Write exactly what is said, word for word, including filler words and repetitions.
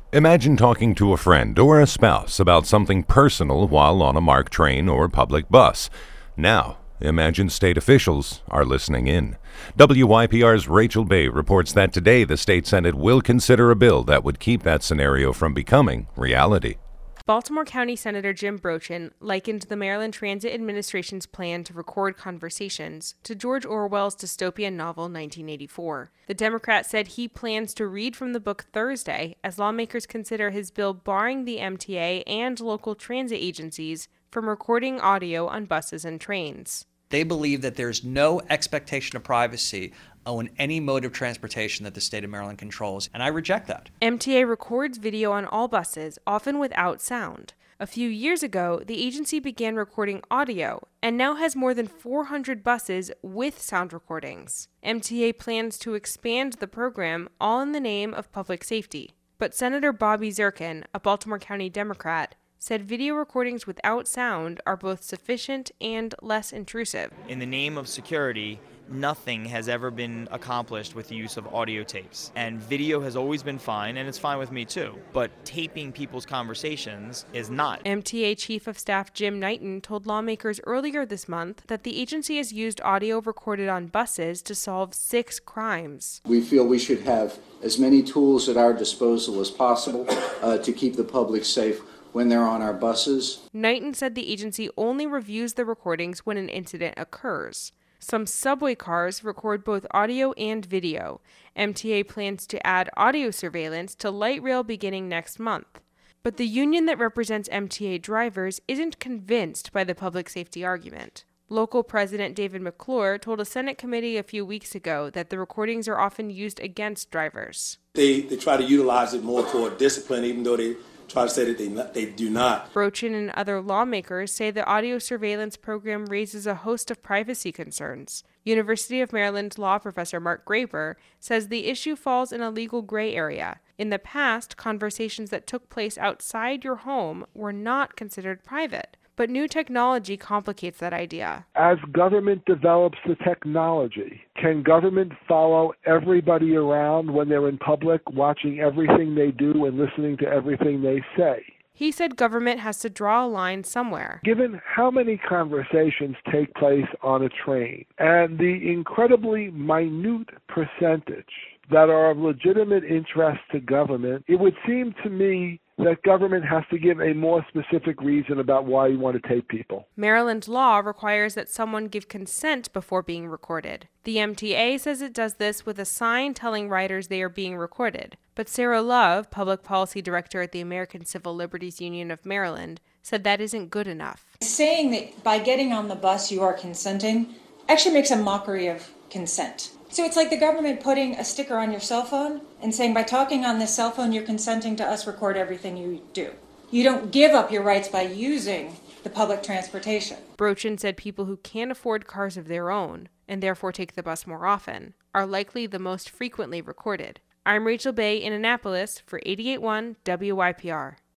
Imagine talking to a friend or a spouse about something personal while on a MARC train or public bus. Now, imagine state officials are listening in. W Y P R's Rachel Bay reports that today the state Senate will consider a bill that would keep that scenario from becoming reality. Baltimore County Senator Jim Brochin likened the Maryland Transit Administration's plan to record conversations to George Orwell's dystopian novel nineteen eighty-four. The Democrat said he plans to read from the book Thursday as lawmakers consider his bill barring the M T A and local transit agencies from recording audio on buses and trains. They believe that there's no expectation of privacy on any mode of transportation that the state of Maryland controls, and I reject that. M T A records video on all buses, often without sound. A few years ago, the agency began recording audio and now has more than four hundred buses with sound recordings. M T A plans to expand the program, all in the name of public safety. But Senator Bobby Zirkin, a Baltimore County Democrat, said video recordings without sound are both sufficient and less intrusive. In the name of security, nothing has ever been accomplished with the use of audio tapes. And video has always been fine, and it's fine with me too. But taping people's conversations is not. M T A Chief of Staff Jim Knighton told lawmakers earlier this month that the agency has used audio recorded on buses to solve six crimes. We feel we should have as many tools at our disposal as possible uh, to keep the public safe when they're on our buses. Knighton said the agency only reviews the recordings when an incident occurs. Some subway cars record both audio and video. M T A plans to add audio surveillance to light rail beginning next month. But the union that represents M T A drivers isn't convinced by the public safety argument. Local President David McClure told a Senate committee a few weeks ago that the recordings are often used against drivers. They, they try to utilize it more for discipline, even though they try to say that they they do not. Brochin and other lawmakers say the audio surveillance program raises a host of privacy concerns. University of Maryland law professor Mark Graber says the issue falls in a legal gray area. In the past, conversations that took place outside your home were not considered private. But new technology complicates that idea. As government develops the technology, can government follow everybody around when they're in public, watching everything they do and listening to everything they say? He said government has to draw a line somewhere. Given how many conversations take place on a train and the incredibly minute percentage that are of legitimate interest to government, it would seem to me that government has to give a more specific reason about why you want to tape people. Maryland law requires that someone give consent before being recorded. The M T A says it does this with a sign telling riders they are being recorded. But Sarah Love, Public Policy Director at the American Civil Liberties Union of Maryland, said that isn't good enough. Saying that by getting on the bus you are consenting actually makes a mockery of consent. So it's like the government putting a sticker on your cell phone and saying by talking on this cell phone you're consenting to us record everything you do. You don't give up your rights by using the public transportation. Brochin said people who can't afford cars of their own and therefore take the bus more often are likely the most frequently recorded. I'm Rachel Bay in Annapolis for eighty-eight point one W Y P R.